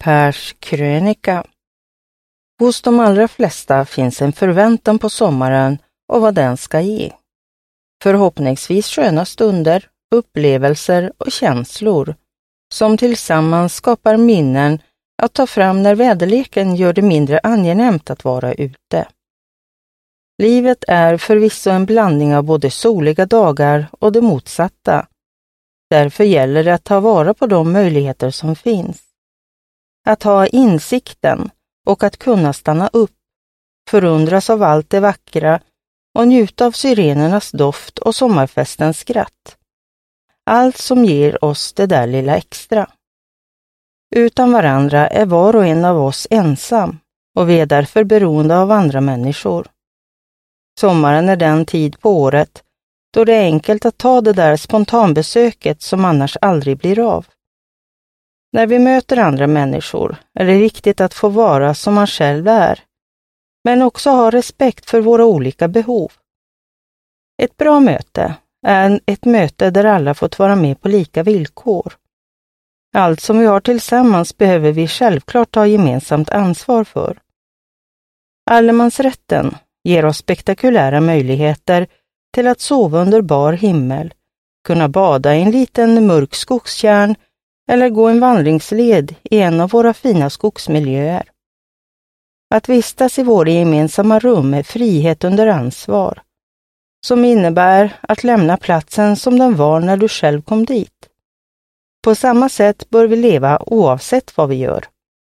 Pers krönika. Hos de allra flesta finns en förväntan på sommaren och vad den ska ge. Förhoppningsvis sköna stunder, upplevelser och känslor som tillsammans skapar minnen att ta fram när väderleken gör det mindre angenämt att vara ute. Livet är förvisso en blandning av både soliga dagar och det motsatta. Därför gäller det att ta vara på de möjligheter som finns. Att ha insikten och att kunna stanna upp, förundras av allt det vackra och njuta av syrenernas doft och sommarfestens skratt. Allt som ger oss det där lilla extra. Utan varandra är var och en av oss ensam och vi är därför beroende av andra människor. Sommaren är den tid på året då det är enkelt att ta det där spontanbesöket som annars aldrig blir av. När vi möter andra människor är det viktigt att få vara som man själv är, men också ha respekt för våra olika behov. Ett bra möte är ett möte där alla fått vara med på lika villkor. Allt som vi har tillsammans behöver vi självklart ta gemensamt ansvar för. Allemansrätten ger oss spektakulära möjligheter till att sova under bar himmel, kunna bada i en liten mörk skogstjärn eller gå en vandringsled i en av våra fina skogsmiljöer. Att vistas i våra gemensamma rum är frihet under ansvar, som innebär att lämna platsen som den var när du själv kom dit. På samma sätt bör vi leva oavsett vad vi gör.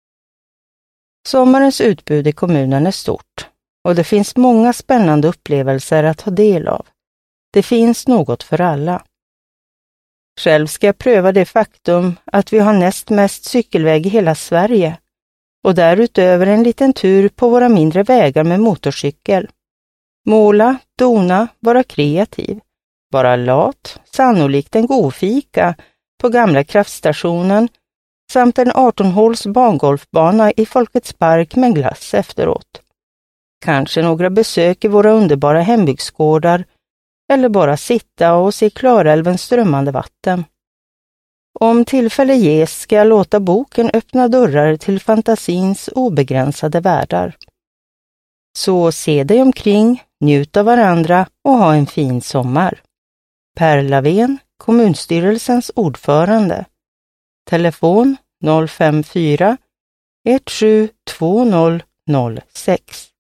Sommarens utbud i kommunen är stort och det finns många spännande upplevelser att ta del av. Det finns något för alla. Själv ska jag pröva det faktum att vi har näst mest cykelväg i hela Sverige och därutöver en liten tur på våra mindre vägar med motorcykel. Måla, dona, vara kreativ, vara lat, sannolikt en godfika på gamla kraftstationen samt en 18-håls bangolfbana i Folkets park med glass efteråt. Kanske några besök i våra underbara hembygdsgårdar eller bara sitta och se Klarälvens strömmande vatten. Om tillfälle ges ska jag låta boken öppna dörrar till fantasins obegränsade världar. Så se dig omkring, njut av varandra och ha en fin sommar. Per Lavén, kommunstyrelsens ordförande. Telefon 054 172006.